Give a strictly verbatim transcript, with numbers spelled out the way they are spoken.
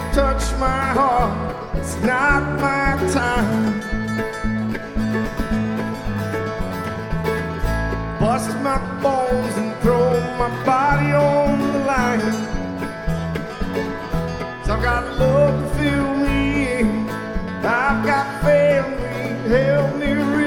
touch my heart, it's not my time. Bust my bones and throw my body on the line. 'Cause I've got love to fill me in, I've got family, help me realize